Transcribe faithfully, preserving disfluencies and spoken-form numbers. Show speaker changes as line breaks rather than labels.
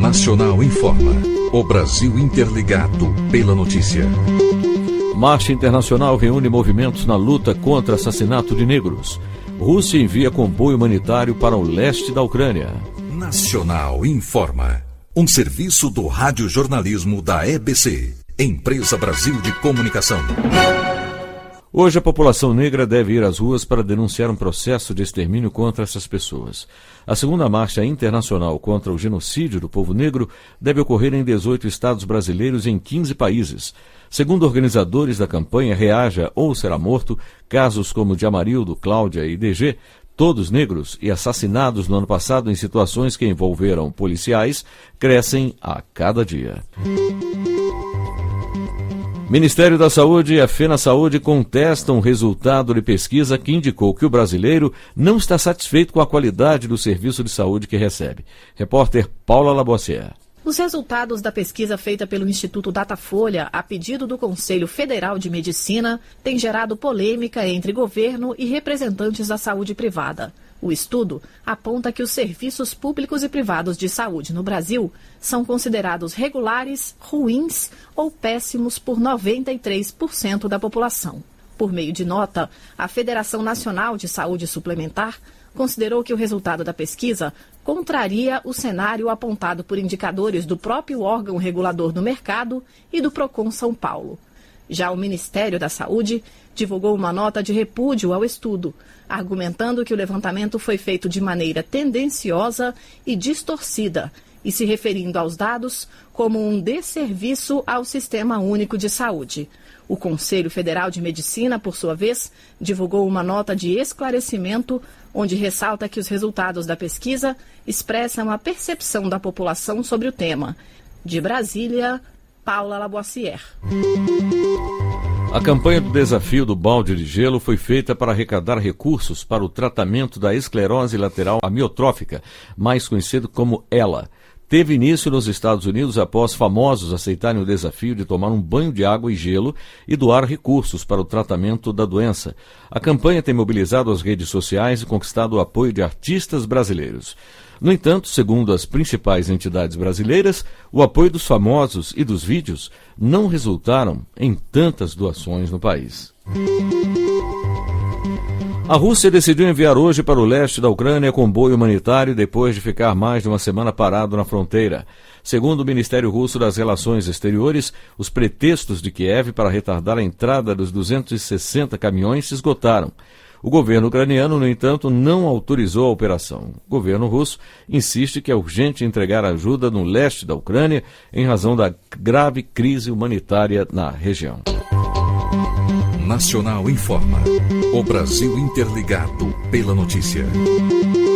Nacional informa. O Brasil interligado pela notícia.
Marcha Internacional reúne movimentos na luta contra assassinato de negros. Rússia envia comboio humanitário para o leste da Ucrânia.
Nacional informa. Um serviço do radiojornalismo da E B C, Empresa Brasil de Comunicação.
Hoje a população negra deve ir às ruas para denunciar um processo de extermínio contra essas pessoas. A segunda marcha internacional contra o genocídio do povo negro deve ocorrer em dezoito estados brasileiros e em quinze países. Segundo organizadores da campanha Reaja ou Será Morto, casos como de Amarildo, Cláudia e D G, todos negros e assassinados no ano passado em situações que envolveram policiais, crescem a cada dia. Ministério da Saúde e a FenaSaúde contestam o resultado de pesquisa que indicou que o brasileiro não está satisfeito com a qualidade do serviço de saúde que recebe. Repórter Paula Labossière.
Os resultados da pesquisa feita pelo Instituto Datafolha, a pedido do Conselho Federal de Medicina, têm gerado polêmica entre governo e representantes da saúde privada. O estudo aponta que os serviços públicos e privados de saúde no Brasil são considerados regulares, ruins ou péssimos por noventa e três por cento da população. Por meio de nota, a Federação Nacional de Saúde Suplementar considerou que o resultado da pesquisa contraria o cenário apontado por indicadores do próprio órgão regulador do mercado e do Procon São Paulo. Já o Ministério da Saúde divulgou uma nota de repúdio ao estudo, argumentando que o levantamento foi feito de maneira tendenciosa e distorcida e se referindo aos dados como um desserviço ao Sistema Único de Saúde. O Conselho Federal de Medicina, por sua vez, divulgou uma nota de esclarecimento onde ressalta que os resultados da pesquisa expressam a percepção da população sobre o tema. De Brasília, Paula Labossière.
A campanha do desafio do balde de gelo foi feita para arrecadar recursos para o tratamento da esclerose lateral amiotrófica, mais conhecido como ELA. Teve início nos Estados Unidos após famosos aceitarem o desafio de tomar um banho de água e gelo e doar recursos para o tratamento da doença. A campanha tem mobilizado as redes sociais e conquistado o apoio de artistas brasileiros. No entanto, segundo as principais entidades brasileiras, o apoio dos famosos e dos vídeos não resultaram em tantas doações no país. A Rússia decidiu enviar hoje para o leste da Ucrânia comboio humanitário depois de ficar mais de uma semana parado na fronteira. Segundo o Ministério Russo das Relações Exteriores, os pretextos de Kiev para retardar a entrada dos duzentos e sessenta caminhões se esgotaram. O governo ucraniano, no entanto, não autorizou a operação. O governo russo insiste que é urgente entregar ajuda no leste da Ucrânia em razão da grave crise humanitária na região.
Nacional informa. O Brasil interligado pela notícia.